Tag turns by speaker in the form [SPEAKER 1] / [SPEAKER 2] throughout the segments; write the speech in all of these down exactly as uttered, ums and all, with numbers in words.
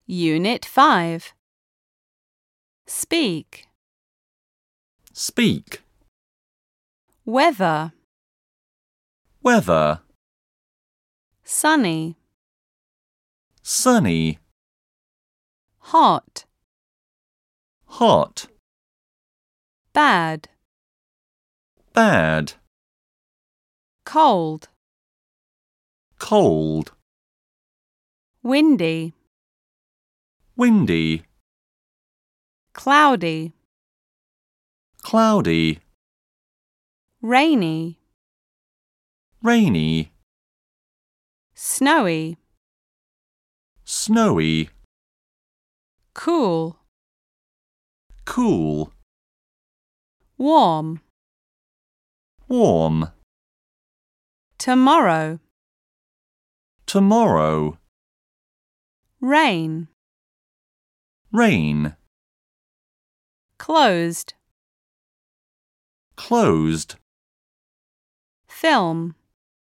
[SPEAKER 1] Unit five. Speak.
[SPEAKER 2] Speak.
[SPEAKER 1] Weather.
[SPEAKER 2] Weather.
[SPEAKER 1] Sunny.
[SPEAKER 2] Sunny.
[SPEAKER 1] Hot.
[SPEAKER 2] Hot.
[SPEAKER 1] Bad.
[SPEAKER 2] Bad.
[SPEAKER 1] Cold.
[SPEAKER 2] Cold.
[SPEAKER 1] Windy.
[SPEAKER 2] Windy.
[SPEAKER 1] Cloudy.
[SPEAKER 2] Cloudy.
[SPEAKER 1] Rainy.
[SPEAKER 2] Rainy.
[SPEAKER 1] Snowy.
[SPEAKER 2] Snowy.
[SPEAKER 1] Cool.
[SPEAKER 2] Cool.
[SPEAKER 1] Warm.
[SPEAKER 2] Warm.
[SPEAKER 1] Tomorrow.
[SPEAKER 2] Tomorrow.
[SPEAKER 1] Rain.
[SPEAKER 2] Rain.
[SPEAKER 1] Closed.
[SPEAKER 2] Closed.
[SPEAKER 1] Film.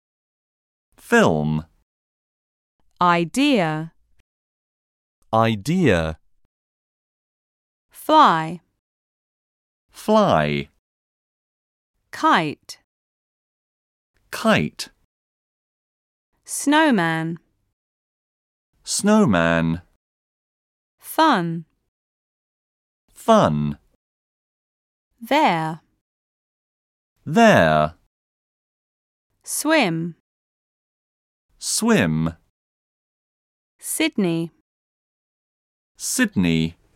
[SPEAKER 2] Film.
[SPEAKER 1] Idea.
[SPEAKER 2] Idea.
[SPEAKER 1] Fly.
[SPEAKER 2] Fly.
[SPEAKER 1] Kite.
[SPEAKER 2] Kite.
[SPEAKER 1] Snowman.
[SPEAKER 2] Snowman.
[SPEAKER 1] Fun.
[SPEAKER 2] Fun.
[SPEAKER 1] There.
[SPEAKER 2] There.
[SPEAKER 1] Swim.
[SPEAKER 2] Swim.
[SPEAKER 1] Sydney.
[SPEAKER 2] Sydney.